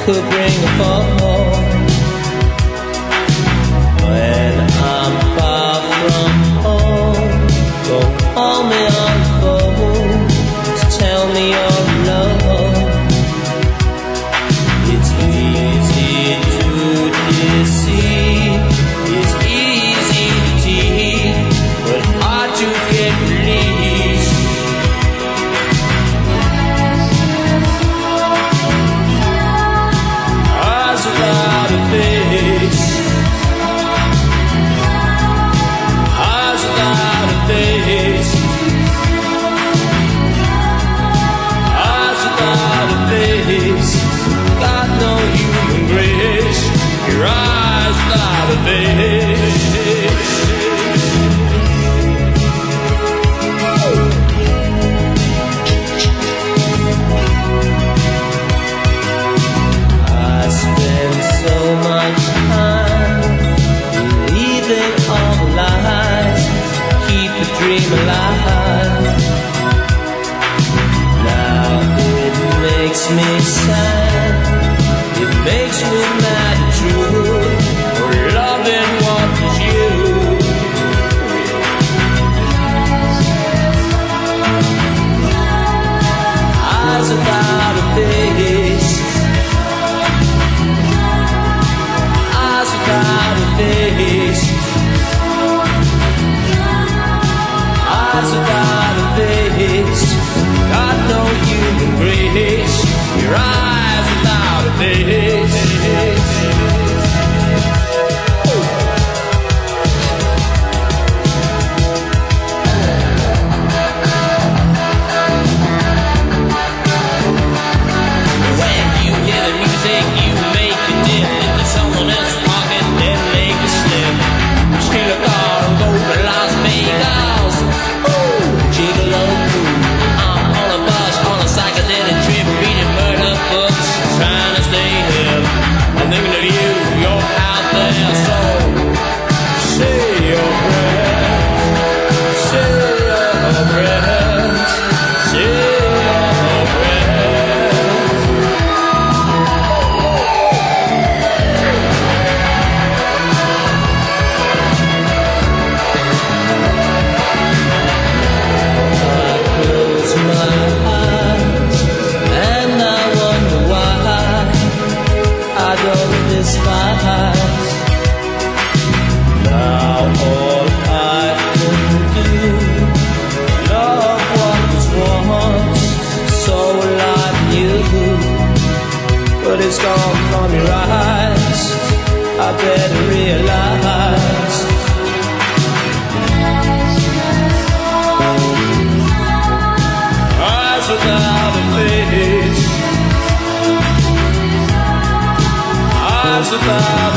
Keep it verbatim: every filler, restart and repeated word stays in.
could bring a fall. When I'm far from home, don't call me on the phone to tell me you're alone. It's easy to deceive, it's easy to tease, but hard to get released. Eyes without a face, eyes without a face, eyes without a face. Got no human grace. Your eyes without a face. I spend so much time believing all lies, keep a dream alive. Now it makes me sad, it makes me mad and true, for loving what is you. Eyes without a face, eyes without a face, eyes without a face. Got no human grace. Your eyes without a face. When you hear the music, you make a dip into someone else's pocket, then make a slip. Steal a car and go to Las Vegas. Ooh, gigolo. I'm on a bus, on a psychedelic trip, reading murder books, trying to stay hip. I'm thinking of you, you're out there, so say your prayers, say your prayers, say your prayers. I close my eyes and I wonder why I don't despise. Now all I can do, love what was once so like you, but it's gone from your eyes. I better realize. Eyes without a face, eyes without